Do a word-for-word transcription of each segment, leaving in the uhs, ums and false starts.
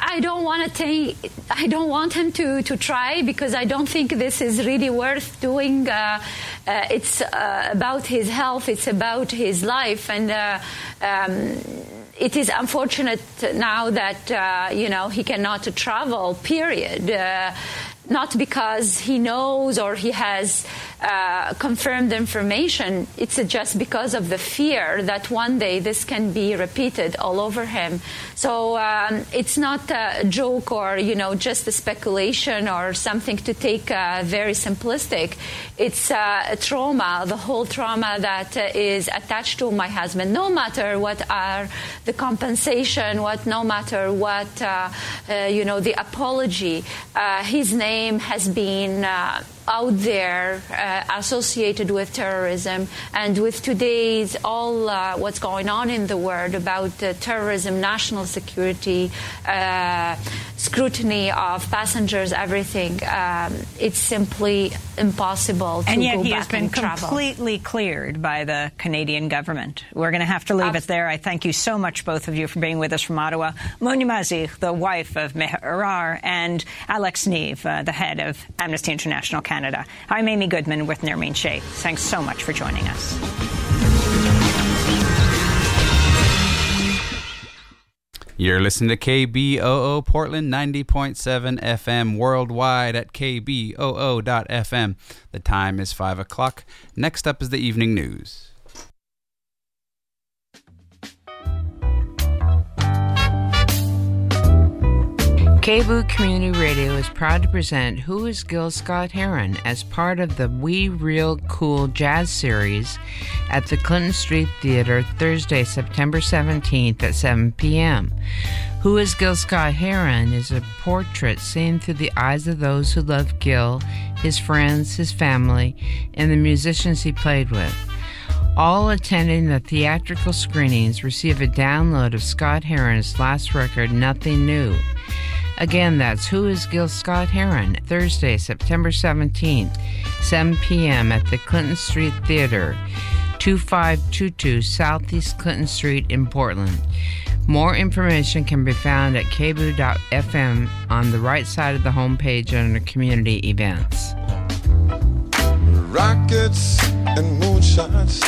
I don't want to take. I don't want him to, to try because I don't think this is really worth doing. Uh, uh, it's uh, about his health. It's about his life, and uh, um, it is unfortunate now that uh, you know he cannot travel. Period. Uh, not because he knows or he has uh, confirmed information. It's just because of the fear that one day this can be repeated all over him. So um, it's not a joke or, you know, just a speculation or something to take uh, very simplistic. It's uh, a trauma, the whole trauma that uh, is attached to my husband. No matter what are the compensation, what, no matter what, uh, uh, you know, the apology, uh, his name has been uh, out there uh, associated with terrorism, and with today's all uh, what's going on in the world about uh, terrorism, national security, uh, scrutiny of passengers, everything, um, it's simply impossible to and yet go he back has been and travel. Completely cleared by the Canadian government. We're going to have to leave Absolutely. it there. I thank you so much, both of you, for being with us from Ottawa. Mounia Mazzi, the wife of Meher Arar, and Alex Neve, uh, the head of Amnesty International Canada. I'm Amy Goodman with Nermeen Sheikh. Thanks so much for joining us. You're listening to K B O O Portland ninety point seven F M, worldwide at K B O O dot F M. The time is five o'clock. Next up is the evening news. K B O O Community Radio is proud to present Who is Gil Scott-Heron as part of the We Real Cool Jazz series at the Clinton Street Theater Thursday, September seventeenth at seven p.m. Who is Gil Scott-Heron is a portrait seen through the eyes of those who love Gil, his friends, his family, and the musicians he played with. All attending the theatrical screenings receive a download of Scott-Heron's last record, Nothing New. Again, that's Who is Gil Scott-Heron, Thursday, September seventeenth, seven p.m. at the Clinton Street Theater, twenty-five twenty-two Southeast Clinton Street in Portland. More information can be found at K B O O dot F M on the right side of the homepage under Community Events. Rockets and moonshots.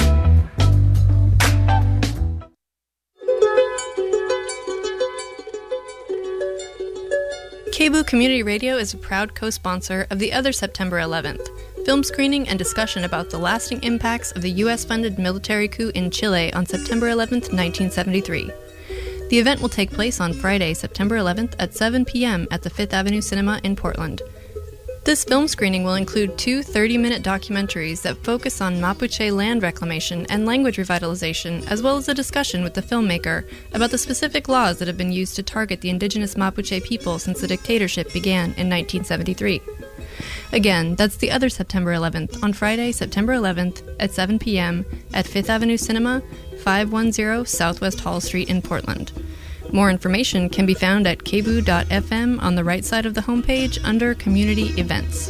K B O O Community Radio is a proud co-sponsor of the other September eleventh, film screening and discussion about the lasting impacts of the U S-funded military coup in Chile on September eleventh, nineteen seventy-three. The event will take place on Friday, September eleventh at seven p.m. at the Fifth Avenue Cinema in Portland. This film screening will include two thirty-minute documentaries that focus on Mapuche land reclamation and language revitalization, as well as a discussion with the filmmaker about the specific laws that have been used to target the indigenous Mapuche people since the dictatorship began in nineteen seventy-three. Again, that's the other September eleventh, on Friday, September eleventh at seven p.m. at Fifth Avenue Cinema, five ten Southwest Hall Street in Portland. More information can be found at K B O O dot F M on the right side of the homepage under Community Events.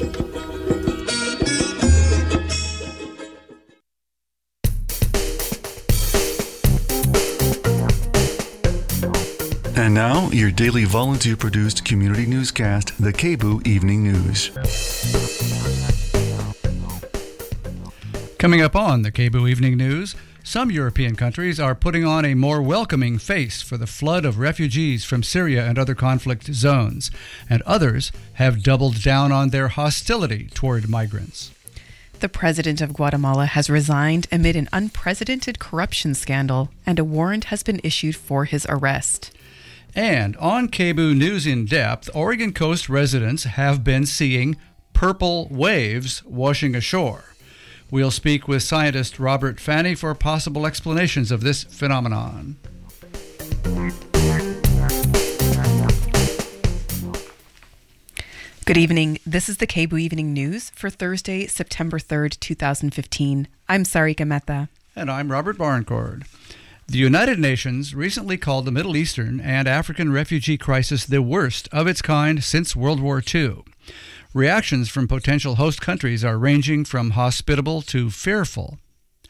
And now, your daily volunteer-produced community newscast, the K B O O Evening News. Coming up on the K B O O Evening News, some European countries are putting on a more welcoming face for the flood of refugees from Syria and other conflict zones, and others have doubled down on their hostility toward migrants. The president of Guatemala has resigned amid an unprecedented corruption scandal, and a warrant has been issued for his arrest. And on K B O O News in Depth, Oregon Coast residents have been seeing purple waves washing ashore. We'll speak with scientist Robert Fanny for possible explanations of this phenomenon. Good evening. This is the K B O O Evening News for Thursday, September third, twenty fifteen. I'm Sarika Mehta. And I'm Robert Barncord. The United Nations recently called the Middle Eastern and African refugee crisis the worst of its kind since World War Two. Reactions from potential host countries are ranging from hospitable to fearful.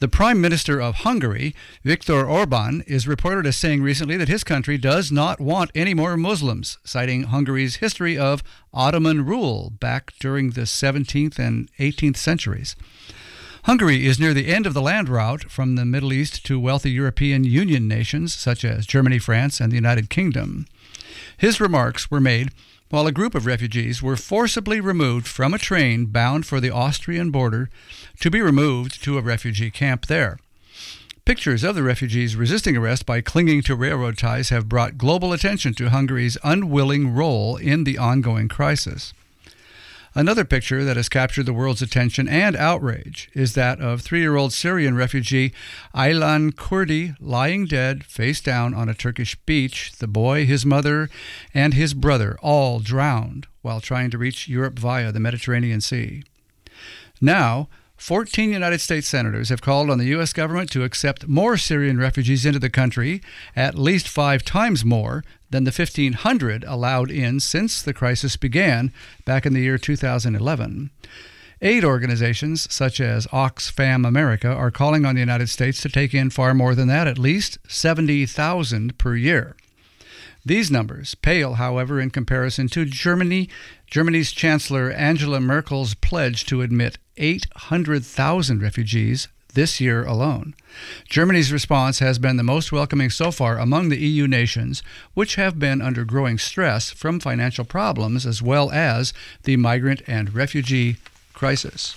The Prime Minister of Hungary, Viktor Orban, is reported as saying recently that his country does not want any more Muslims, citing Hungary's history of Ottoman rule back during the seventeenth and eighteenth centuries. Hungary is near the end of the land route from the Middle East to wealthy European Union nations such as Germany, France, and the United Kingdom. His remarks were made while a group of refugees were forcibly removed from a train bound for the Austrian border to be removed to a refugee camp there. Pictures of the refugees resisting arrest by clinging to railroad ties have brought global attention to Hungary's unwilling role in the ongoing crisis. Another picture that has captured the world's attention and outrage is that of three-year-old Syrian refugee Aylan Kurdi lying dead, face down on a Turkish beach, the boy, his mother, and his brother all drowned while trying to reach Europe via the Mediterranean Sea. Now, fourteen United States senators have called on the U S government to accept more Syrian refugees into the country, at least five times more than the fifteen hundred allowed in since the crisis began back in the year two thousand eleven. Aid organizations such as Oxfam America are calling on the United States to take in far more than that, at least seventy thousand per year. These numbers pale, however, in comparison to Germany, Germany's Chancellor Angela Merkel's pledge to admit eight hundred thousand refugees this year alone. Germany's response has been the most welcoming so far among the E U nations, which have been under growing stress from financial problems as well as the migrant and refugee crisis.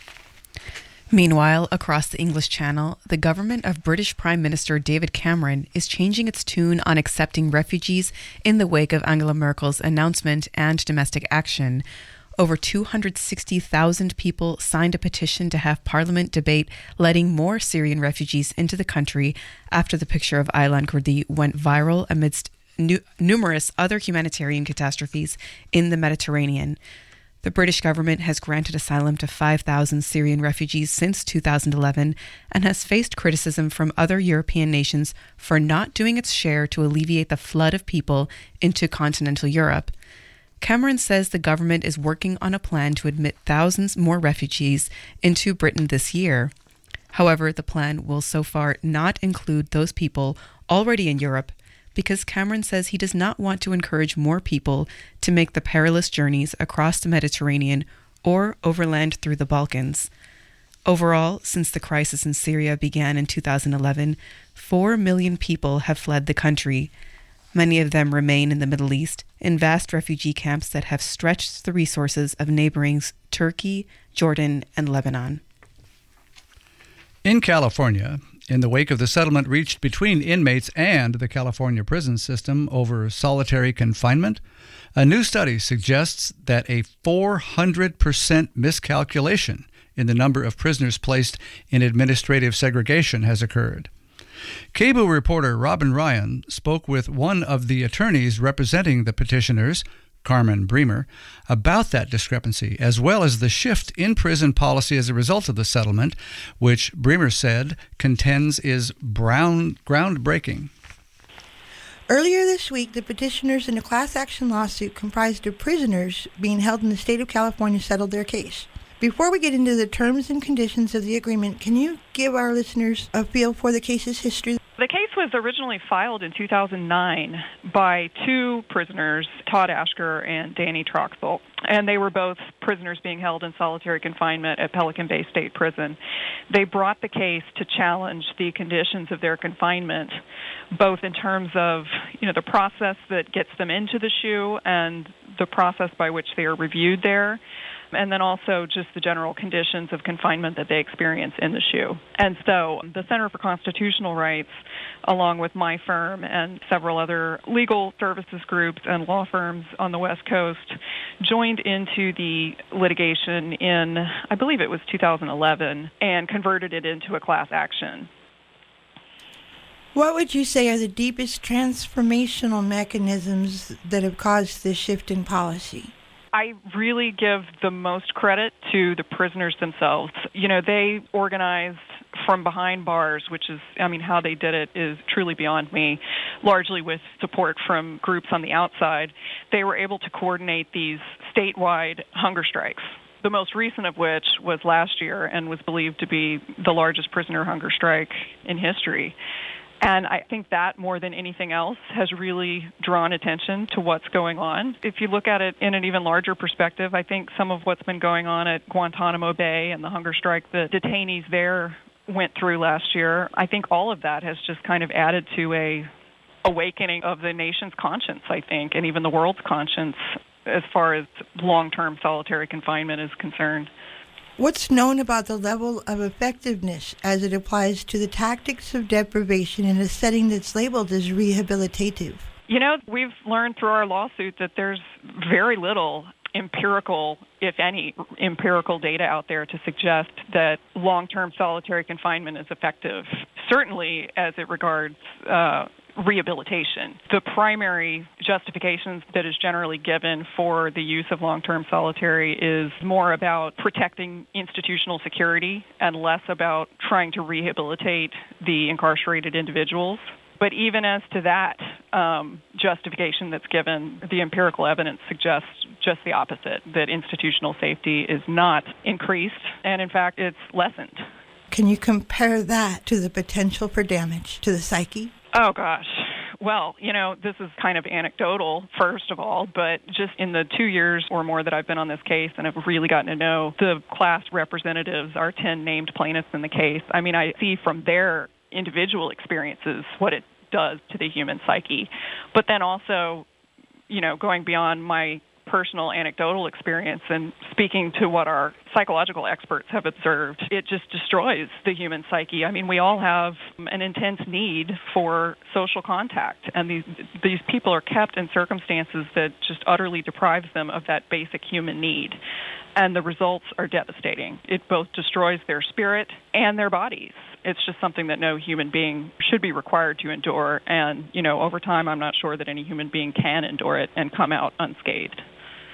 Meanwhile, across the English Channel, the government of British Prime Minister David Cameron is changing its tune on accepting refugees in the wake of Angela Merkel's announcement and domestic action. Over two hundred sixty thousand people signed a petition to have Parliament debate letting more Syrian refugees into the country after the picture of Aylan Kurdi went viral amidst nu- numerous other humanitarian catastrophes in the Mediterranean. The British government has granted asylum to five thousand Syrian refugees since two thousand eleven and has faced criticism from other European nations for not doing its share to alleviate the flood of people into continental Europe. Cameron says the government is working on a plan to admit thousands more refugees into Britain this year. However, the plan will so far not include those people already in Europe because Cameron says he does not want to encourage more people to make the perilous journeys across the Mediterranean or overland through the Balkans. Overall, since the crisis in Syria began in two thousand eleven, four million people have fled the country. Many of them remain in the Middle East, in vast refugee camps that have stretched the resources of neighboring Turkey, Jordan, and Lebanon. In California, in the wake of the settlement reached between inmates and the California prison system over solitary confinement, a new study suggests that a four hundred percent miscalculation in the number of prisoners placed in administrative segregation has occurred. K B O O reporter Robin Ryan spoke with one of the attorneys representing the petitioners, Carmen Bremer, about that discrepancy, as well as the shift in prison policy as a result of the settlement, which Bremer said contends is brown, groundbreaking. Earlier this week, the petitioners in a class action lawsuit comprised of prisoners being held in the state of California settled their case. Before we get into the terms and conditions of the agreement, can you give our listeners a feel for the case's history? The case was originally filed in two thousand nine by two prisoners, Todd Ashker and Danny Troxel, and they were both prisoners being held in solitary confinement at Pelican Bay State Prison. They brought the case to challenge the conditions of their confinement, both in terms of, you know, the process that gets them into the S H U and the process by which they are reviewed there, and then also just the general conditions of confinement that they experience in the S H U. And so the Center for Constitutional Rights, along with my firm and several other legal services groups and law firms on the West Coast, joined into the litigation in, I believe it was two thousand eleven, and converted it into a class action. What would you say are the deepest transformational mechanisms that have caused this shift in policy? I really give the most credit to the prisoners themselves. You know, they organized from behind bars, which is, I mean, how they did it is truly beyond me, largely with support from groups on the outside. They were able to coordinate these statewide hunger strikes. the most recent of which was last year and was believed to be the largest prisoner hunger strike in history. And I think that, more than anything else, has really drawn attention to what's going on. If you look at it in an even larger perspective, I think some of what's been going on at Guantanamo Bay and the hunger strike the detainees there went through last year, I think all of that has just kind of added to a awakening of the nation's conscience, I think, and even the world's conscience as far as long-term solitary confinement is concerned. What's known about the level of effectiveness as it applies to the tactics of deprivation in a setting that's labeled as rehabilitative? You know, we've learned through our lawsuit that there's very little empirical, if any, empirical data out there to suggest that long-term solitary confinement is effective, certainly as it regards uh, rehabilitation. The primary justifications that is generally given for the use of long-term solitary is more about protecting institutional security and less about trying to rehabilitate the incarcerated individuals. But even as to that um, justification that's given, the empirical evidence suggests just the opposite, that institutional safety is not increased, and in fact, it's lessened. Can you compare that to the potential for damage to the psyche? Oh, gosh. Well, you know, this is kind of anecdotal, first of all, but just in the two years or more that I've been on this case and have really gotten to know the class representatives, our ten named plaintiffs in the case, I mean, I see from their individual experiences what it does to the human psyche. But then also, you know, going beyond my personal anecdotal experience and speaking to what our psychological experts have observed, it just destroys the human psyche. I mean, we all have an intense need for social contact, and these these people are kept in circumstances that just utterly deprives them of that basic human need. And the results are devastating. It both destroys their spirit and their bodies. It's just something that no human being should be required to endure. And, you know, over time, I'm not sure that any human being can endure it and come out unscathed.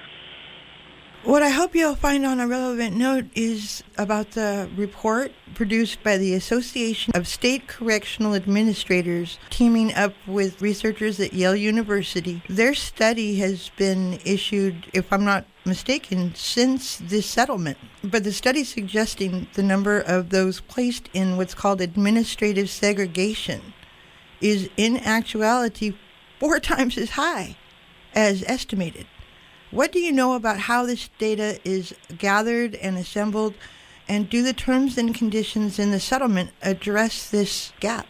What I hope you'll find on a relevant note is about the report produced by the Association of State Correctional Administrators, teaming up with researchers at Yale University. Their study has been issued, if I'm not mistaken, since this settlement. But the study suggesting the number of those placed in what's called administrative segregation is in actuality four times as high as estimated. What do you know about how this data is gathered and assembled, and do the terms and conditions in the settlement address this gap?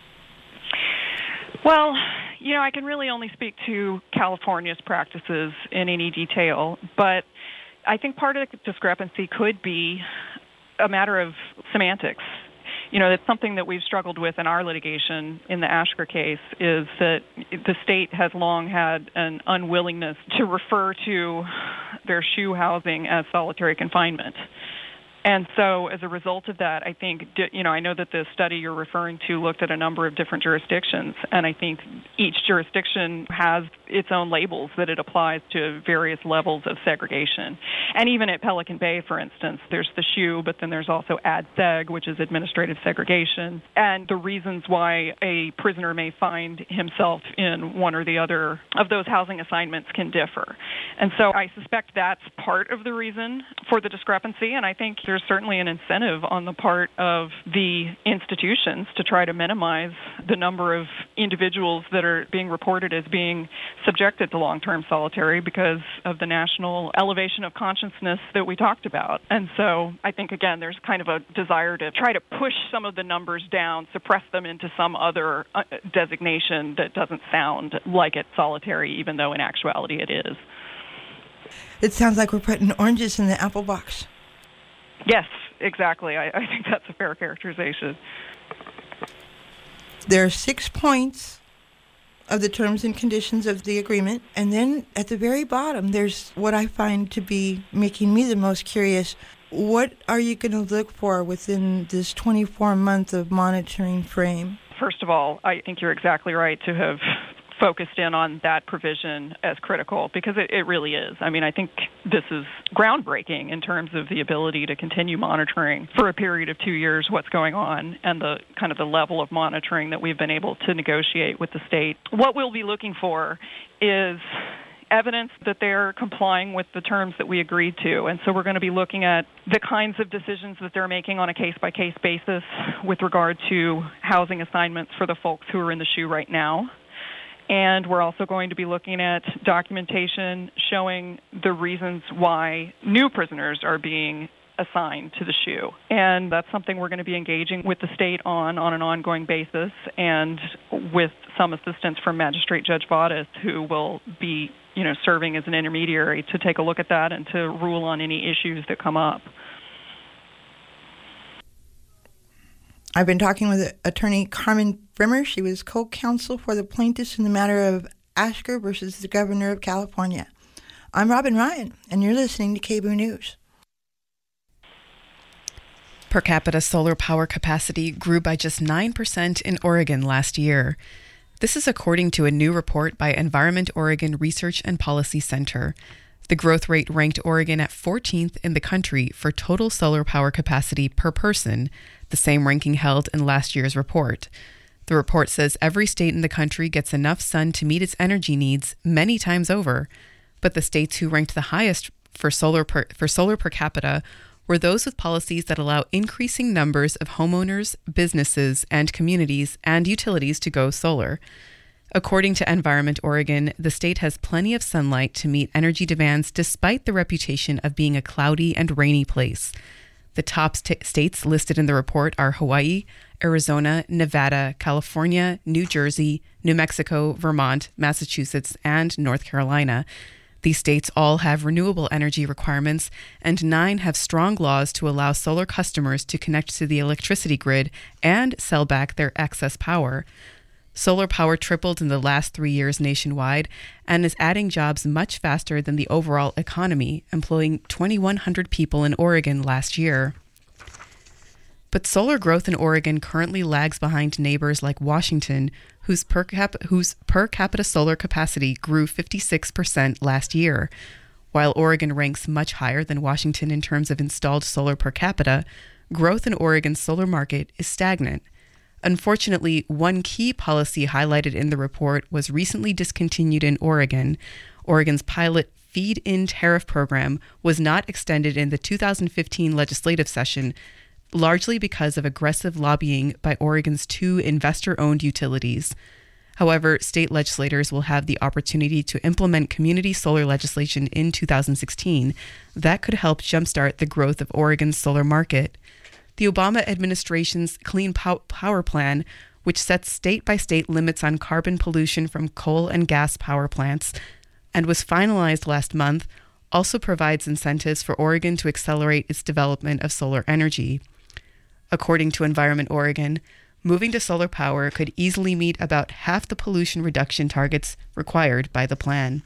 Well, you know, I can really only speak to California's practices in any detail, but I think part of the discrepancy could be a matter of semantics. You know, it's something that we've struggled with in our litigation in the Ashker case, is that the state has long had an unwillingness to refer to their SHU housing as solitary confinement. And so as a result of that, I think, you know, I know that the study you're referring to looked at a number of different jurisdictions, and I think each jurisdiction has its own labels that it applies to various levels of segregation. And even at Pelican Bay, for instance, there's the SHU, but then there's also A D SEG, which is administrative segregation. And the reasons why a prisoner may find himself in one or the other of those housing assignments can differ. And so I suspect that's part of the reason for the discrepancy, and I think there's certainly an incentive on the part of the institutions to try to minimize the number of individuals that are being reported as being subjected to long-term solitary because of the national elevation of consciousness that we talked about. And so I think, again, there's kind of a desire to try to push some of the numbers down, suppress them into some other uh, designation that doesn't sound like it's solitary, even though in actuality it is. It sounds like we're putting oranges in the apple box. Yes, exactly. I, I think that's a fair characterization. There are six points of the terms and conditions of the agreement, and then at the very bottom, there's what I find to be making me the most curious. What are you going to look for within this twenty-four month of monitoring frame? First of all, I think you're exactly right to have focused in on that provision as critical, because it, it really is. I mean, I think this is groundbreaking in terms of the ability to continue monitoring for a period of two years what's going on, and the kind of the level of monitoring that we've been able to negotiate with the state. What we'll be looking for is evidence that they're complying with the terms that we agreed to. And so we're going to be looking at the kinds of decisions that they're making on a case-by-case basis with regard to housing assignments for the folks who are in the S H U right now. And we're also going to be looking at documentation showing the reasons why new prisoners are being assigned to the S H U. And that's something we're going to be engaging with the state on on an ongoing basis, and with some assistance from Magistrate Judge Vadas, who will be, you know, serving as an intermediary to take a look at that and to rule on any issues that come up. I've been talking with attorney Carmen Brimmer. She was co-counsel for the plaintiffs in the matter of Asker versus the governor of California. I'm Robin Ryan, and you're listening to K B O O News. Per capita solar power capacity grew by just nine percent in Oregon last year. This is according to a new report by Environment Oregon Research and Policy Center. The growth rate ranked Oregon at fourteenth in the country for total solar power capacity per person, the same ranking held in last year's report. The report says every state in the country gets enough sun to meet its energy needs many times over, but the states who ranked the highest for solar per, for solar per capita were those with policies that allow increasing numbers of homeowners, businesses, and communities and utilities to go solar. According to Environment Oregon, the state has plenty of sunlight to meet energy demands despite the reputation of being a cloudy and rainy place. The top st- states listed in the report are Hawaii, Arizona, Nevada, California, New Jersey, New Mexico, Vermont, Massachusetts, and North Carolina. These states all have renewable energy requirements, and nine have strong laws to allow solar customers to connect to the electricity grid and sell back their excess power. Solar power tripled in the last three years nationwide and is adding jobs much faster than the overall economy, employing twenty-one hundred people in Oregon last year. But solar growth in Oregon currently lags behind neighbors like Washington, whose per, cap- whose per capita solar capacity grew fifty-six percent last year. While Oregon ranks much higher than Washington in terms of installed solar per capita, growth in Oregon's solar market is stagnant. Unfortunately, one key policy highlighted in the report was recently discontinued in Oregon. Oregon's pilot feed-in tariff program was not extended in the two thousand fifteen legislative session, largely because of aggressive lobbying by Oregon's two investor-owned utilities. However, state legislators will have the opportunity to implement community solar legislation in two thousand sixteen that could help jumpstart the growth of Oregon's solar market. The Obama administration's Clean Power Plan, which sets state-by-state limits on carbon pollution from coal and gas power plants, and was finalized last month, also provides incentives for Oregon to accelerate its development of solar energy. According to Environment Oregon, moving to solar power could easily meet about half the pollution reduction targets required by the plan.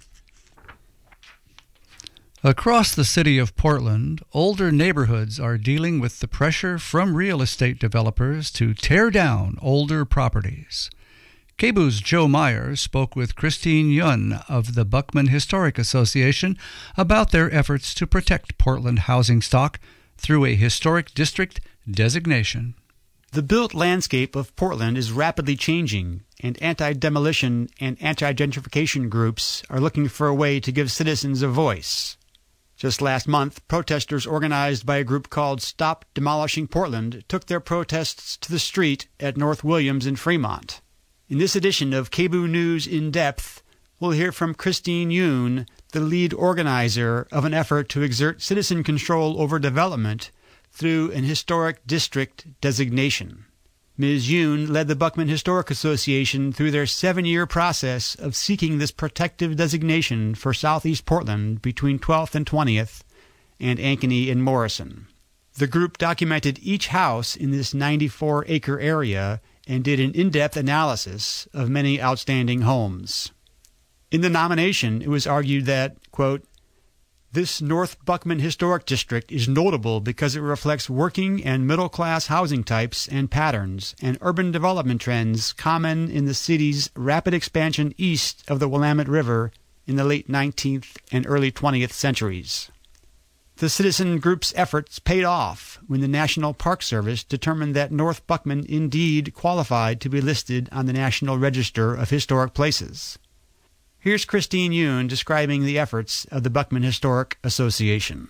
Across the city of Portland, older neighborhoods are dealing with the pressure from real estate developers to tear down older properties. K B O O's Joe Myers spoke with Christine Yun of the Buckman Historic Association about their efforts to protect Portland housing stock through a historic district designation. The built landscape of Portland is rapidly changing, and anti-demolition and anti-gentrification groups are looking for a way to give citizens a voice. Just last month, protesters organized by a group called Stop Demolishing Portland took their protests to the street at North Williams in Fremont. In this edition of K B O O News In Depth, we'll hear from Christine Yoon, the lead organizer of an effort to exert citizen control over development through an historic district designation. Miz Yoon led the Buckman Historic Association through their seven-year process of seeking this protective designation for Southeast Portland between twelfth and twentieth and Ankeny and Morrison. The group documented each house in this ninety-four acre area and did an in-depth analysis of many outstanding homes. In the nomination, it was argued that, quote, this North Buckman Historic District is notable because it reflects working and middle-class housing types and patterns and urban development trends common in the city's rapid expansion east of the Willamette River in the late nineteenth and early twentieth centuries. The citizen group's efforts paid off when the National Park Service determined that North Buckman indeed qualified to be listed on the National Register of Historic Places. Here's Christine Yoon describing the efforts of the Buckman Historic Association.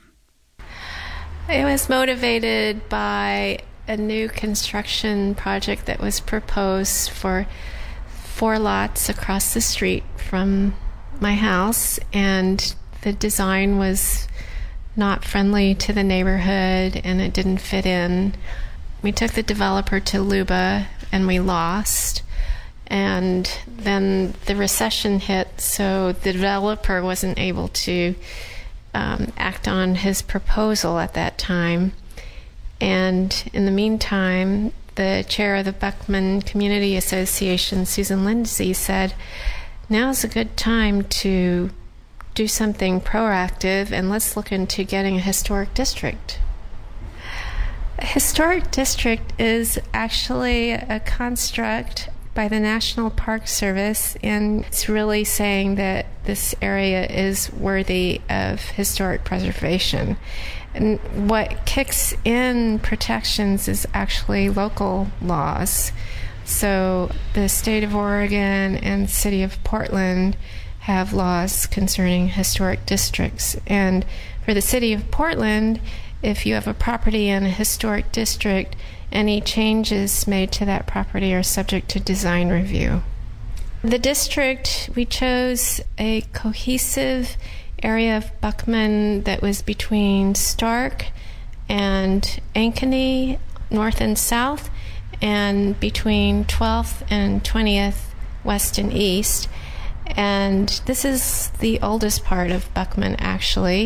It was motivated by a new construction project that was proposed for four lots across the street from my house, and the design was not friendly to the neighborhood and it didn't fit in. We took the developer to LUBA and we lost, and then the recession hit, so the developer wasn't able to um, act on his proposal at that time. And in the meantime, the chair of the Buckman Community Association, Susan Lindsay, said, now's a good time to do something proactive and let's look into getting a historic district. A historic district is actually a construct by the National Park Service, and it's really saying that this area is worthy of historic preservation. And what kicks in protections is actually local laws. So the state of Oregon and the city of Portland have laws concerning historic districts. And for the city of Portland, if you have a property in a historic district, any changes made to that property are subject to design review. The district, we chose a cohesive area of Buckman that was between Stark and Ankeny, north and south, and between twelfth and twentieth, west and east. And this is the oldest part of Buckman, actually.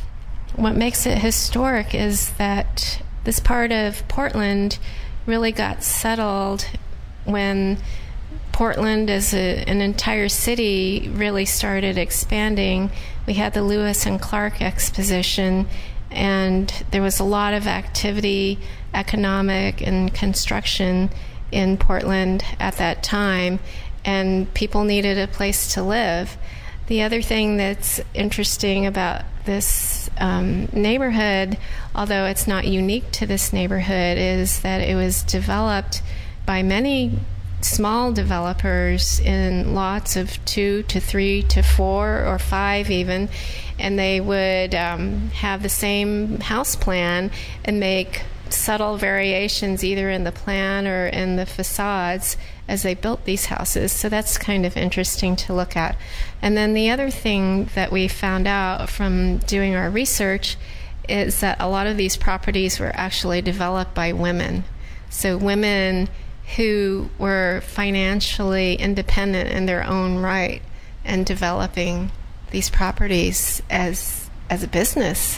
What makes it historic is that this part of Portland really got settled when Portland as a, an entire city really started expanding. We had the Lewis and Clark Exposition, and there was a lot of activity, economic and construction in Portland at that time, and people needed a place to live. The other thing that's interesting about this um, neighborhood, although it's not unique to this neighborhood, is that it was developed by many small developers in lots of two to three to four or five even, and they would um, have the same house plan and make subtle variations either in the plan or in the facades as they built these houses. So that's kind of interesting to look at. And then the other thing that we found out from doing our research is that a lot of these properties were actually developed by women. So women who were financially independent in their own right and developing these properties as as a business.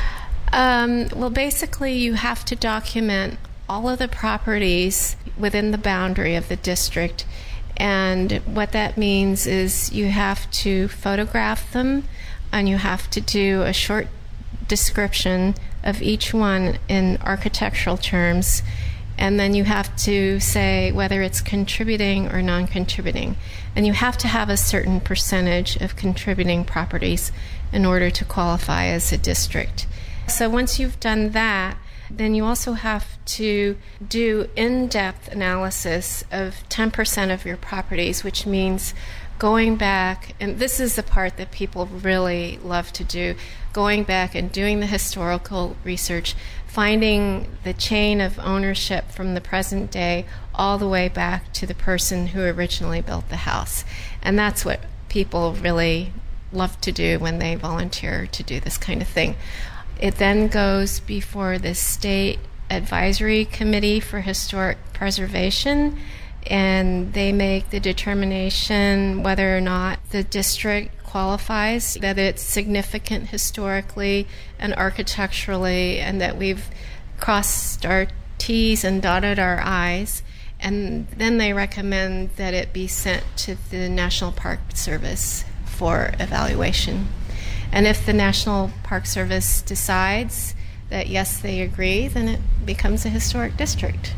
Um, well, basically, you have to document all of the properties within the boundary of the district. And what that means is you have to photograph them, and you have to do a short description of each one in architectural terms. And then you have to say whether it's contributing or non-contributing. And you have to have a certain percentage of contributing properties in order to qualify as a district. So once you've done that, then you also have to do in-depth analysis of ten percent of your properties, which means going back, and this is the part that people really love to do, going back and doing the historical research, finding the chain of ownership from the present day all the way back to the person who originally built the house. And that's what people really love to do when they volunteer to do this kind of thing. It then goes before the State Advisory Committee for Historic Preservation, and they make the determination whether or not the district qualifies, that it's significant historically and architecturally, and that we've crossed our T's and dotted our I's. And then they recommend that it be sent to the National Park Service for evaluation. And if the National Park Service decides that yes, they agree, then it becomes a historic district.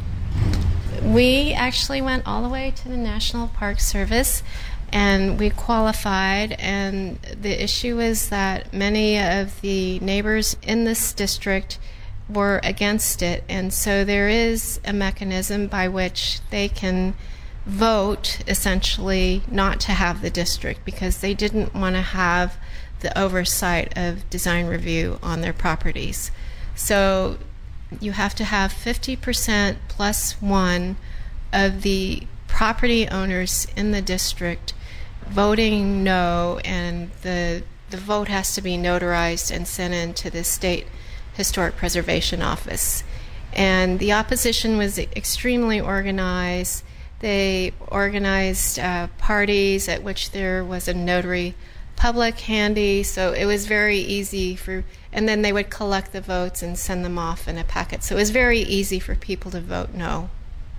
We actually went all the way to the National Park Service, and we qualified, and the issue is that many of the neighbors in this district were against it, and so there is a mechanism by which they can vote essentially not to have the district because they didn't want to have the oversight of design review on their properties. So you have to have fifty percent plus one of the property owners in the district voting no, and the the vote has to be notarized and sent in to the State Historic Preservation Office. And the opposition was extremely organized. They organized uh, parties at which there was a notary public handy, so it was very easy for, and then they would collect the votes and send them off in a packet. So it was very easy for people to vote no.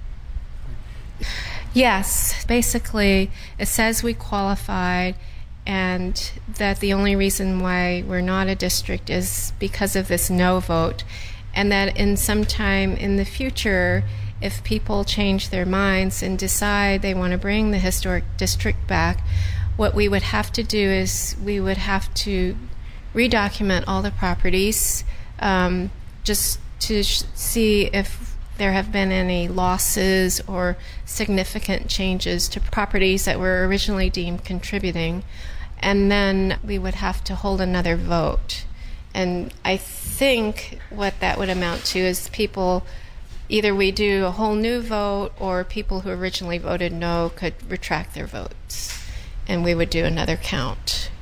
Yes, basically it says we qualified, and that the only reason why we're not a district is because of this no vote, and that in some time in the future, if people change their minds and decide they want to bring the historic district back, what we would have to do is we would have to redocument all the properties um, just to sh- see if there have been any losses or significant changes to properties that were originally deemed contributing. And then we would have to hold another vote. And I think what that would amount to is people, either we do a whole new vote, or people who originally voted no could retract their votes, and we would do another count.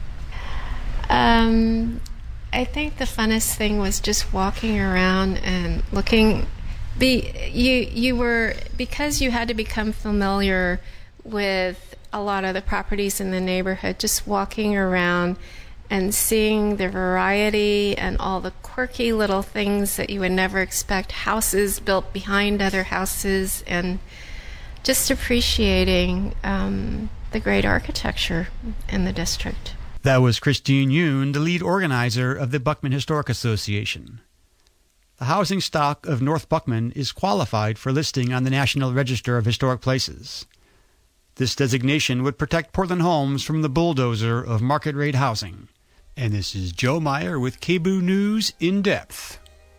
Um, I think the funnest thing was just walking around and looking. Be you you were because you had to become familiar with a lot of the properties in the neighborhood, just walking around and seeing the variety and all the quirky little things that you would never expect, houses built behind other houses, and just appreciating um, the great architecture in the district. That was Christine Yoon, the lead organizer of the Buckman Historic Association. The housing stock of North Buckman is qualified for listing on the National Register of Historic Places. This designation would protect Portland homes from the bulldozer of market rate housing. And this is Joe Meyer with K B O O News in Depth.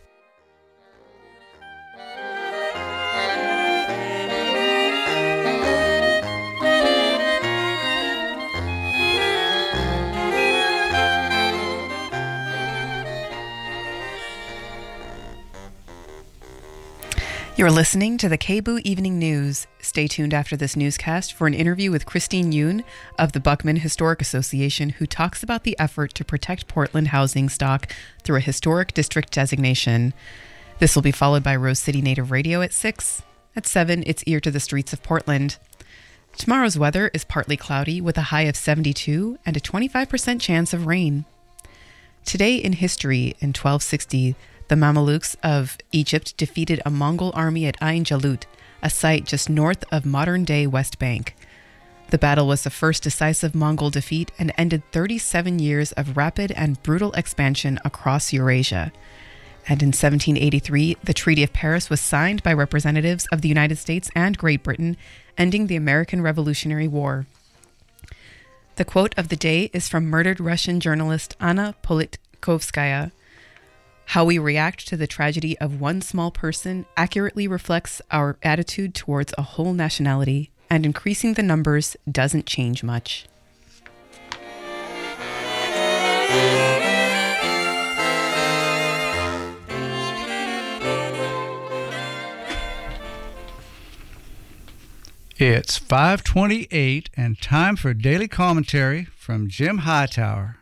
You're listening to the K B O O Evening News. Stay tuned after this newscast for an interview with Christine Yoon of the Buckman Historic Association, who talks about the effort to protect Portland housing stock through a historic district designation. This will be followed by Rose City Native Radio at six. At seven, it's Ear to the Streets of Portland. Tomorrow's weather is partly cloudy with a high of seventy-two and a twenty-five percent chance of rain. Today in history, in twelve sixty, the Mamelukes of Egypt defeated a Mongol army at Ain Jalut, a site just north of modern-day West Bank. The battle was the first decisive Mongol defeat and ended thirty-seven years of rapid and brutal expansion across Eurasia. And in seventeen eighty-three, the Treaty of Paris was signed by representatives of the United States and Great Britain, ending the American Revolutionary War. The quote of the day is from murdered Russian journalist Anna Politkovskaya. How we react to the tragedy of one small person accurately reflects our attitude towards a whole nationality, and increasing the numbers doesn't change much. It's five twenty-eight and time for daily commentary from Jim Hightower.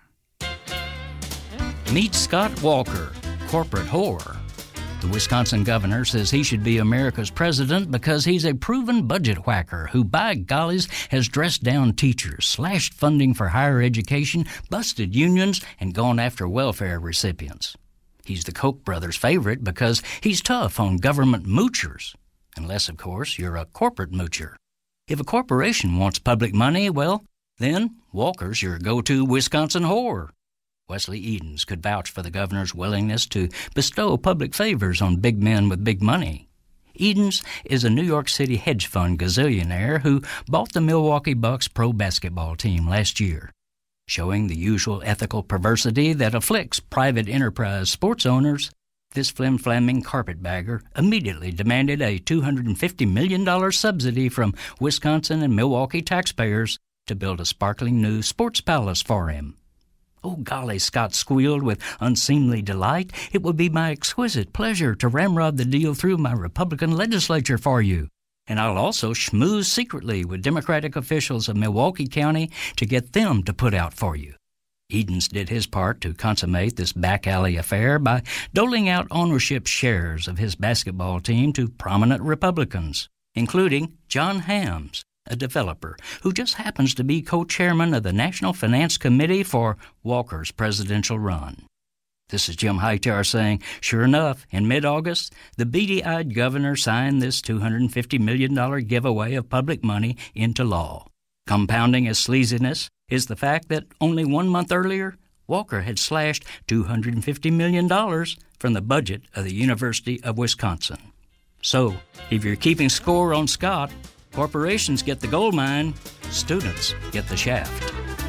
Meet Scott Walker, corporate whore. The Wisconsin governor says he should be America's president because he's a proven budget whacker who, by gollies, has dressed down teachers, slashed funding for higher education, busted unions, and gone after welfare recipients. He's the Koch brothers' favorite because he's tough on government moochers. Unless, of course, you're a corporate moocher. If a corporation wants public money, well, then Walker's your go-to Wisconsin whore. Wesley Edens could vouch for the governor's willingness to bestow public favors on big men with big money. Edens is a New York City hedge fund gazillionaire who bought the Milwaukee Bucks pro basketball team last year. Showing the usual ethical perversity that afflicts private enterprise sports owners, This flim-flamming carpetbagger immediately demanded a two hundred fifty million dollars subsidy from Wisconsin and Milwaukee taxpayers to build a sparkling new sports palace for him. Oh, golly, Scott squealed with unseemly delight. It would be my exquisite pleasure to ramrod the deal through my Republican legislature for you. And I'll also schmooze secretly with Democratic officials of Milwaukee County to get them to put out for you. Edens did his part to consummate this back-alley affair by doling out ownership shares of his basketball team to prominent Republicans, including John Hams, a developer who just happens to be co-chairman of the National Finance Committee for Walker's presidential run. This is Jim Hightower saying, sure enough, in mid-August, the beady-eyed governor signed this two hundred fifty million dollars giveaway of public money into law. Compounding his sleaziness is the fact that only one month earlier, Walker had slashed two hundred fifty million dollars from the budget of the University of Wisconsin. So, if you're keeping score on Scott, corporations get the gold mine, students get the shaft.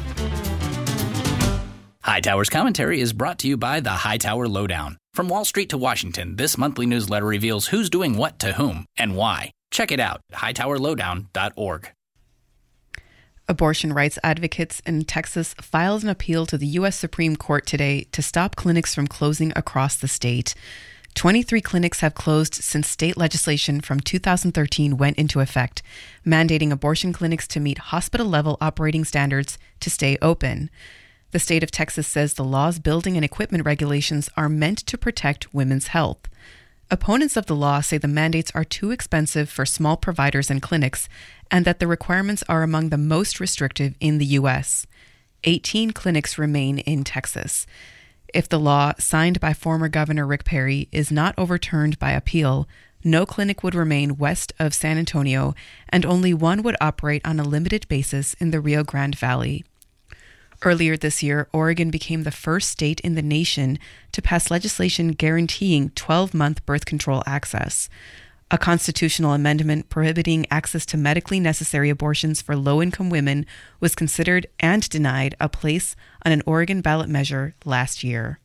Hightower's commentary is brought to you by the Hightower Lowdown. From Wall Street to Washington, this monthly newsletter reveals who's doing what to whom and why. Check it out at hightower lowdown dot org. Abortion rights advocates in Texas filed an appeal to the U S Supreme Court today to stop clinics from closing across the state. twenty-three clinics have closed since state legislation from two thousand thirteen went into effect, mandating abortion clinics to meet hospital-level operating standards to stay open. The state of Texas says the law's building and equipment regulations are meant to protect women's health. Opponents of the law say the mandates are too expensive for small providers and clinics, and that the requirements are among the most restrictive in the U S. eighteen clinics remain in Texas. If the law, signed by former Governor Rick Perry, is not overturned by appeal, no clinic would remain west of San Antonio, and only one would operate on a limited basis in the Rio Grande Valley. Earlier this year, Oregon became the first state in the nation to pass legislation guaranteeing twelve-month birth control access. A constitutional amendment prohibiting access to medically necessary abortions for low-income women was considered and denied a place on an Oregon ballot measure last year.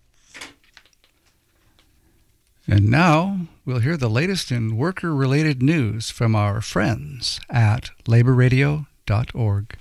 And now we'll hear the latest in worker-related news from our friends at labor radio dot org.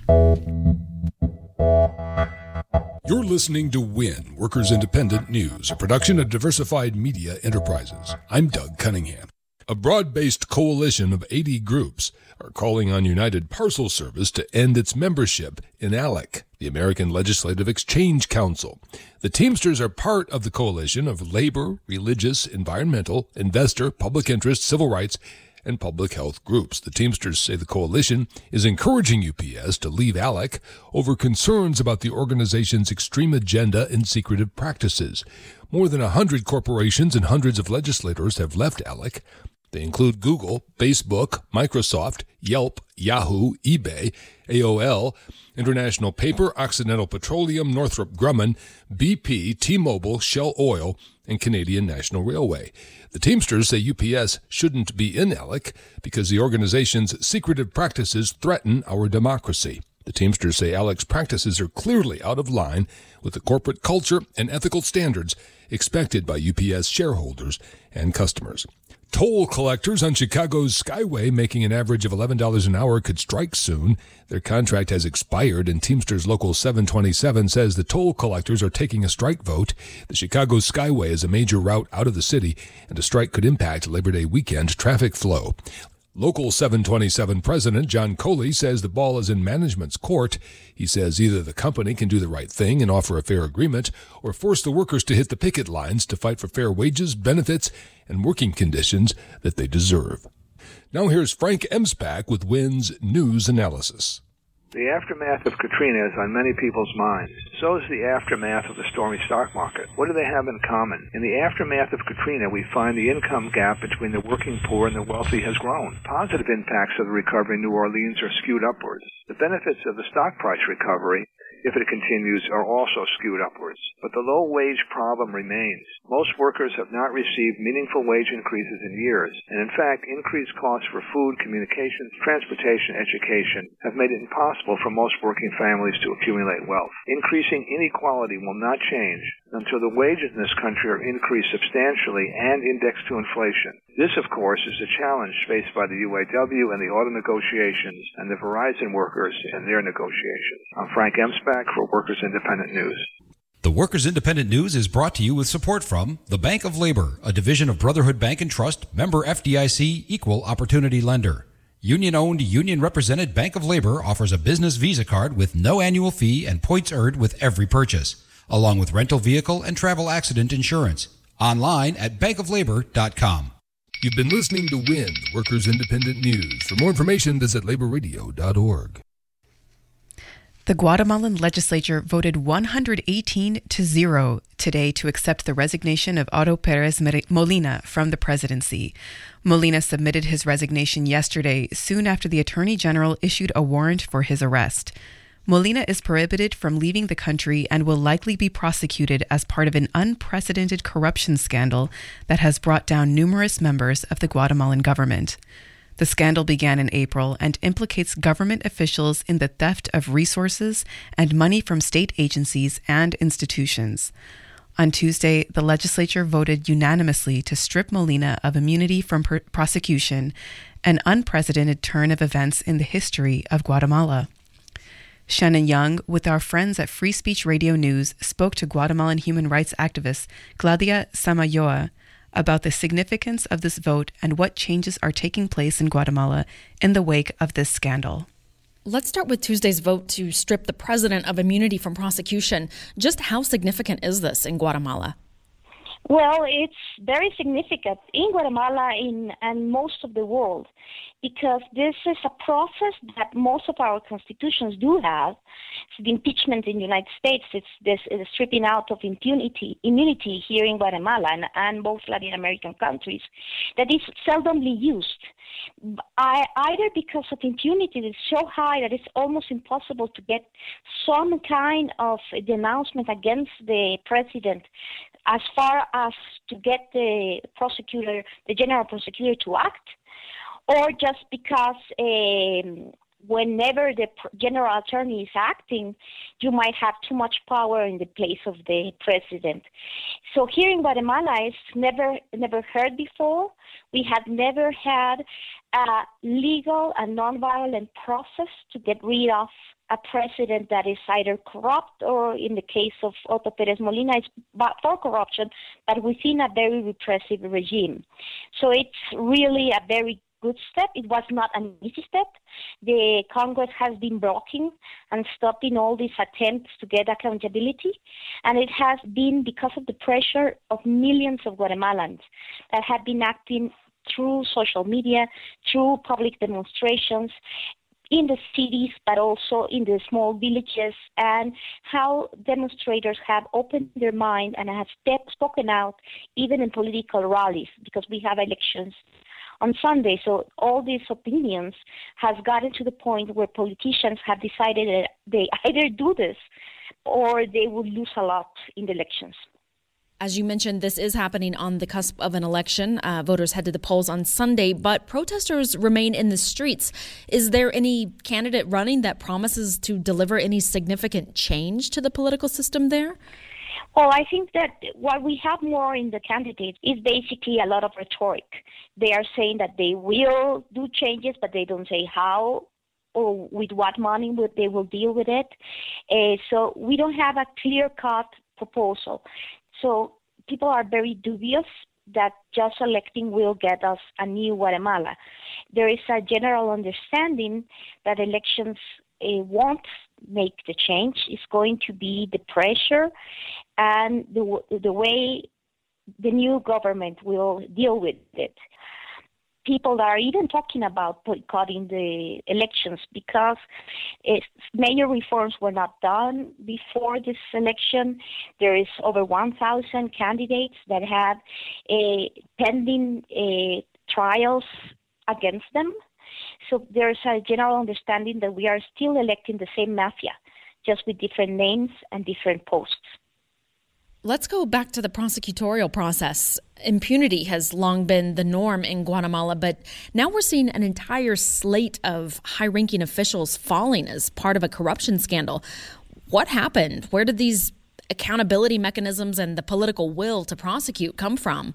You're listening to WIN, Workers Independent News, a production of Diversified Media Enterprises. I'm Doug Cunningham. A broad-based coalition of eighty groups are calling on United Parcel Service to end its membership in ALEC, the American Legislative Exchange Council. The Teamsters are part of the coalition of labor, religious, environmental, investor, public interest, civil rights, and public health groups. The Teamsters say the coalition is encouraging U P S to leave ALEC over concerns about the organization's extreme agenda and secretive practices. More than a hundred corporations and hundreds of legislators have left ALEC. They include Google, Facebook, Microsoft, Yelp, Yahoo, eBay, A O L, International Paper, Occidental Petroleum, Northrop Grumman, B P, T-Mobile, Shell Oil, and Canadian National Railway. The Teamsters say U P S shouldn't be in ALEC because the organization's secretive practices threaten our democracy. The Teamsters say ALEC's practices are clearly out of line with the corporate culture and ethical standards expected by U P S shareholders and customers. Toll collectors on Chicago's Skyway, making an average of eleven dollars an hour, could strike soon. Their contract has expired, and Teamsters Local seven twenty-seven says the toll collectors are taking a strike vote. The Chicago Skyway is a major route out of the city, and a strike could impact Labor Day weekend traffic flow. Local seven twenty-seven President John Coley says the ball is in management's court. He says either the company can do the right thing and offer a fair agreement, or force the workers to hit the picket lines to fight for fair wages, benefits, and working conditions that they deserve. Now here's Frank Emspak with WIN's News Analysis. The aftermath of Katrina is on many people's minds. So is the aftermath of the stormy stock market. What do they have in common? In the aftermath of Katrina, we find the income gap between the working poor and the wealthy has grown. Positive impacts of the recovery in New Orleans are skewed upwards. The benefits of the stock price recovery, if it continues, are also skewed upwards. But the low wage problem remains. Most workers have not received meaningful wage increases in years, and in fact, increased costs for food, communications, transportation, education have made it impossible for most working families to accumulate wealth. Increasing inequality will not change until the wages in this country are increased substantially and indexed to inflation. This, of course, is a challenge faced by the U A W and the auto negotiations and the Verizon workers in their negotiations. I'm Frank Emsbach for Workers Independent News. The Workers Independent News is brought to you with support from the Bank of Labor, a division of Brotherhood Bank and Trust, member F D I C, equal opportunity lender. Union-owned, union-represented Bank of Labor offers a business Visa card with no annual fee and points earned with every purchase, along with rental vehicle and travel accident insurance. Online at bank of labor dot com. You've been listening to W I N, Workers Independent News. For more information, visit labor radio dot org. The Guatemalan legislature voted one hundred eighteen to zero today to accept the resignation of Otto Perez Molina from the presidency. Molina submitted his resignation yesterday, soon after the Attorney General issued a warrant for his arrest. Molina is prohibited from leaving the country and will likely be prosecuted as part of an unprecedented corruption scandal that has brought down numerous members of the Guatemalan government. The scandal began in April and implicates government officials in the theft of resources and money from state agencies and institutions. On Tuesday, the legislature voted unanimously to strip Molina of immunity from per- prosecution, an unprecedented turn of events in the history of Guatemala. Shannon Young, with our friends at Free Speech Radio News, spoke to Guatemalan human rights activist Claudia Samayoa about the significance of this vote and what changes are taking place in Guatemala in the wake of this scandal. Let's start with Tuesday's vote to strip the president of immunity from prosecution. Just how significant is this in Guatemala? Well, it's very significant in Guatemala in, and most of the world, because this is a process that most of our constitutions do have. It's the impeachment in the United States. It's this is stripping out of impunity, immunity here in Guatemala and, and both Latin American countries that is seldomly used. I, either because of impunity is so high that it's almost impossible to get some kind of denouncement against the president, as far as to get the prosecutor, the general prosecutor, to act, or just because um, whenever the general attorney is acting, you might have too much power in the place of the president. So here in Guatemala, it's never, never heard before. We have never had a legal and nonviolent process to get rid of a president that is either corrupt or, in the case of Otto Perez Molina, it's for corruption, but within a very repressive regime. So it's really a very good step. It was not an easy step. The Congress has been blocking and stopping all these attempts to get accountability, and it has been because of the pressure of millions of Guatemalans that have been acting through social media, through public demonstrations, in the cities, but also in the small villages, and how demonstrators have opened their mind and have step, spoken out, even in political rallies, because we have elections on Sunday. So all these opinions has gotten to the point where politicians have decided that they either do this or they will lose a lot in the elections. As you mentioned, this is happening on the cusp of an election. Uh, voters head to the polls on Sunday, but protesters remain in the streets. Is there any candidate running that promises to deliver any significant change to the political system there? Well, I think that what we have more in the candidates is basically a lot of rhetoric. They are saying that they will do changes, but they don't say how or with what money would they will deal with it. Uh, so we don't have a clear-cut proposal. So people are very dubious that just electing will get us a new Guatemala. There is a general understanding that elections uh, won't make the change. It's going to be the pressure and the the way the new government will deal with it. People are even talking about boycotting the elections because uh, major reforms were not done before this election. There is over one thousand candidates that have uh, pending uh, trials against them. So there's a general understanding that we are still electing the same mafia, just with different names and different posts. Let's go back to the prosecutorial process. Impunity has long been the norm in Guatemala, but now we're seeing an entire slate of high-ranking officials falling as part of a corruption scandal. What happened? Where did these accountability mechanisms and the political will to prosecute come from?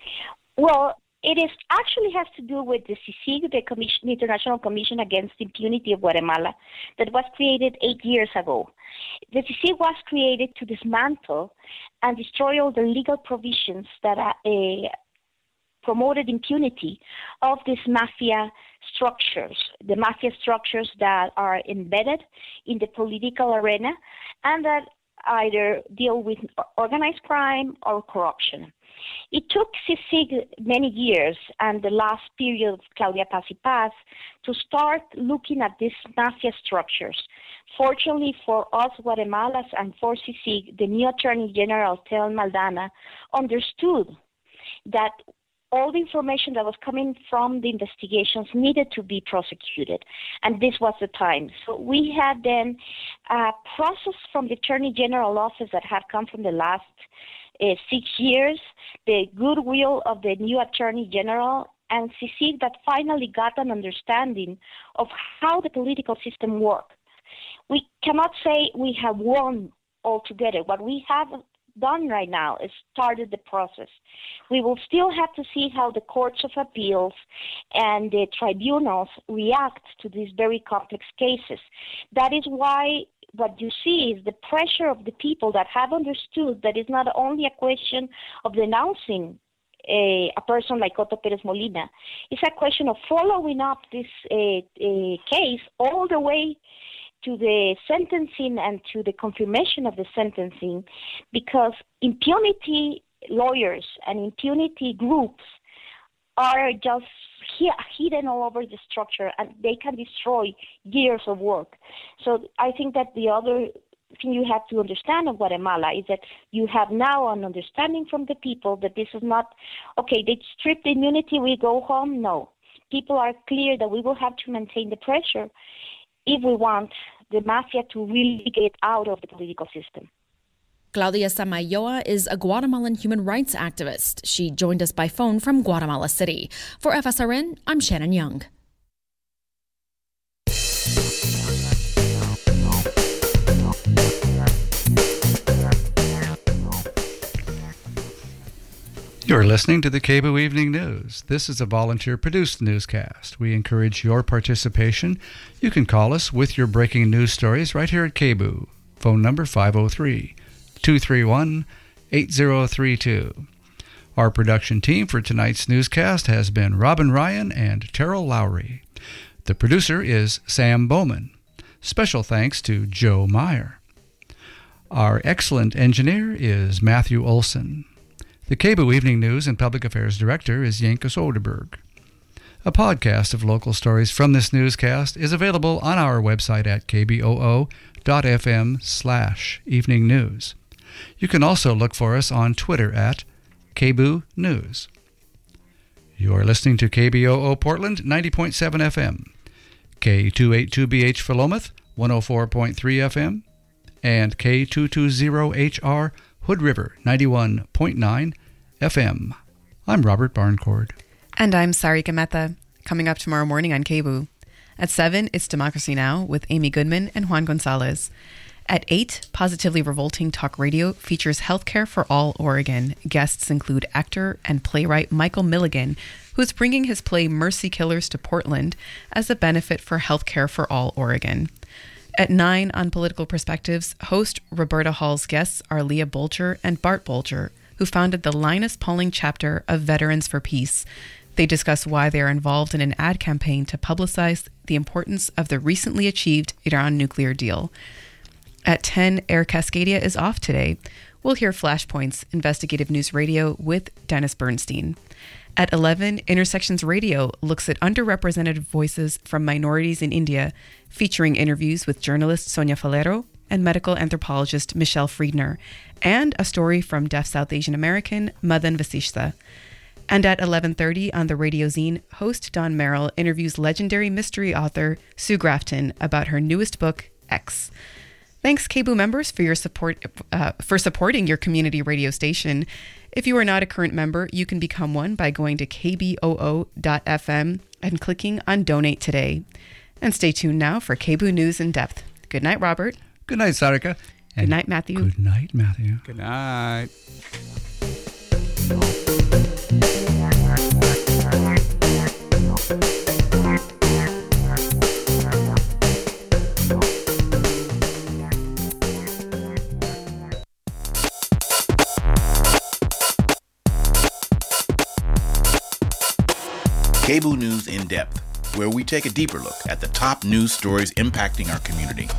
Well, it is actually has to do with the C I C I G, the, Commission, the International Commission Against Impunity of Guatemala, that was created eight years ago. The C I C I G was created to dismantle and destroy all the legal provisions that are, uh, promoted impunity of these mafia structures, the mafia structures that are embedded in the political arena and that either deal with organized crime or corruption. It took C I C I G many years and the last period of Claudia Paz y Paz to start looking at these mafia structures. Fortunately for us Guatemalans and for C I C I G, the new Attorney General, Tel Maldana, understood that all the information that was coming from the investigations needed to be prosecuted, and this was the time. So we had then a process from the Attorney General office that had come from the last uh, six years, the goodwill of the new Attorney General, and C I C I G that finally got an understanding of how the political system works. We cannot say we have won altogether. What we have done right now is started the process. We will still have to see how the courts of appeals and the tribunals react to these very complex cases. That is why what you see is the pressure of the people that have understood that it's not only a question of denouncing a, a person like Otto Perez Molina. It's a question of following up this uh, uh, case all the way to the sentencing and to the confirmation of the sentencing, because impunity lawyers and impunity groups are just hidden all over the structure, and they can destroy years of work. So I think that the other thing you have to understand of Guatemala is that you have now an understanding from the people that this is not, okay, they strip the immunity, we go home. No. People are clear that we will have to maintain the pressure if we want the mafia to really get out of the political system. Claudia Samayoa is a Guatemalan human rights activist. She joined us by phone from Guatemala City. For F S R N, I'm Shannon Young. You're listening to the K B O Evening News. This is a volunteer-produced newscast. We encourage your participation. You can call us with your breaking news stories right here at K B O. Phone number five oh three, two three one, eight oh three two. Our production team for tonight's newscast has been Robin Ryan and Terrell Lowry. The producer is Sam Bowman. Special thanks to Joe Meyer. Our excellent engineer is Matthew Olson. The K B O Evening News and Public Affairs Director is Yanka Soderberg. A podcast of local stories from this newscast is available on our website at kboo.fm slash evening news. You can also look for us on Twitter at K B O News. You are listening to K B O O Portland ninety point seven F M, K two eighty-two B H Philomath one oh four point three F M, and K two twenty H R Hood River ninety-one point nine F M. I'm Robert Barncord. And I'm Sarika Mehta. Coming up tomorrow morning on K B O. At seven, it's Democracy Now! With Amy Goodman and Juan Gonzalez. At eight, Positively Revolting Talk Radio features Healthcare for All Oregon. Guests include actor and playwright Michael Milligan, who is bringing his play Mercy Killers to Portland as a benefit for Healthcare for All Oregon. At nine, on Political Perspectives, host Roberta Hall's guests are Leah Bolger and Bart Bolger, who founded the Linus Pauling chapter of Veterans for Peace. They discuss why they are involved in an ad campaign to publicize the importance of the recently achieved Iran nuclear deal. At ten, Air Cascadia is off today. We'll hear Flashpoints, investigative news radio with Dennis Bernstein. At eleven, Intersections Radio looks at underrepresented voices from minorities in India, featuring interviews with journalist Sonia Falero and medical anthropologist Michelle Friedner, and a story from deaf South Asian American Madan Vasishta. And at eleven thirty on the Radio Zine, host Don Merrill interviews legendary mystery author Sue Grafton about her newest book, X. Thanks, K B O members, for your support uh, for supporting your community radio station. If you are not a current member, you can become one by going to k b o o dot f m and clicking on Donate Today. And stay tuned now for K B O News in Depth. Good night, Robert. Good night, Sarika. Good night, Matthew. Good night, Matthew. Good night. K B O O News in Depth, where we take a deeper look at the top news stories impacting our community.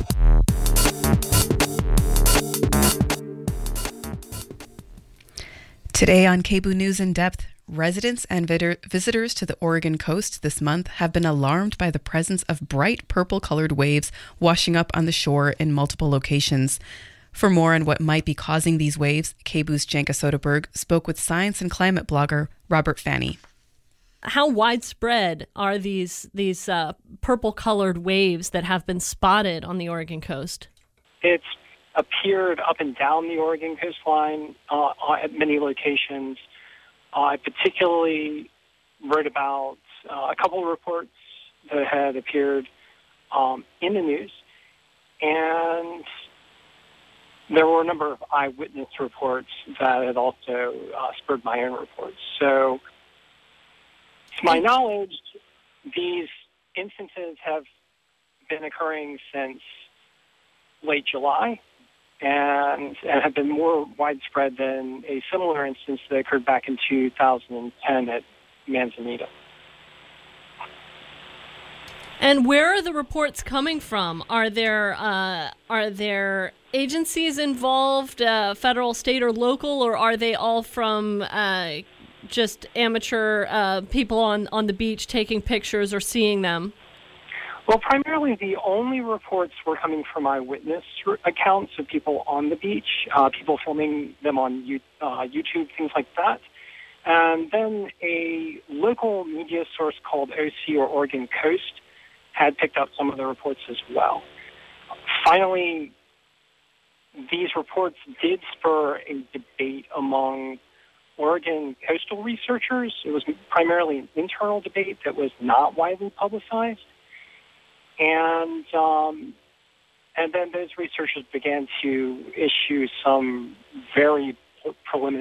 Today on K B O O News in Depth, residents and vid- visitors to the Oregon coast this month have been alarmed by the presence of bright purple-colored waves washing up on the shore in multiple locations. For more on what might be causing these waves, K B O O's Janka Soderberg spoke with science and climate blogger Robert Fanny. How widespread are these these uh, purple-colored waves that have been spotted on the Oregon coast? It's appeared up and down the Oregon coastline uh, at many locations. Uh, I particularly wrote about uh, a couple of reports that had appeared um, in the news, and there were a number of eyewitness reports that had also uh, spurred my own reports. So, to my knowledge, these instances have been occurring since late July and, and have been more widespread than a similar instance that occurred back in two thousand ten at Manzanita. And where are the reports coming from? Are there uh, are there agencies involved, uh, federal, state, or local, or are they all from uh, just amateur uh, people on, on the beach taking pictures or seeing them? Well, primarily the only reports were coming from eyewitness accounts of people on the beach, uh, people filming them on you, uh, YouTube, things like that. And then a local media source called O C, or Oregon Coast, had picked up some of the reports as well. Finally, these reports did spur a debate among Oregon coastal researchers. It was primarily an internal debate that was not widely publicized. And um, and then those researchers began to issue some very preliminary